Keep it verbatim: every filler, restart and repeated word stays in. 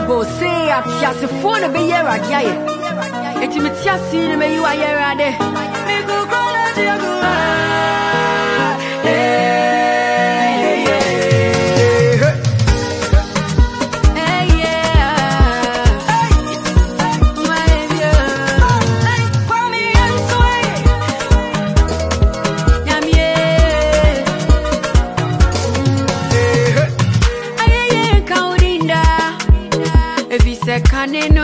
Bible say at Yas phone be here again. It's me Tiasi, me you are here at it. Me go college, you go. Hey, hey, yeah. My yeah. For me, I'm sweet. Yam yeah. Aye, aye, Kaurinda. If you say canino.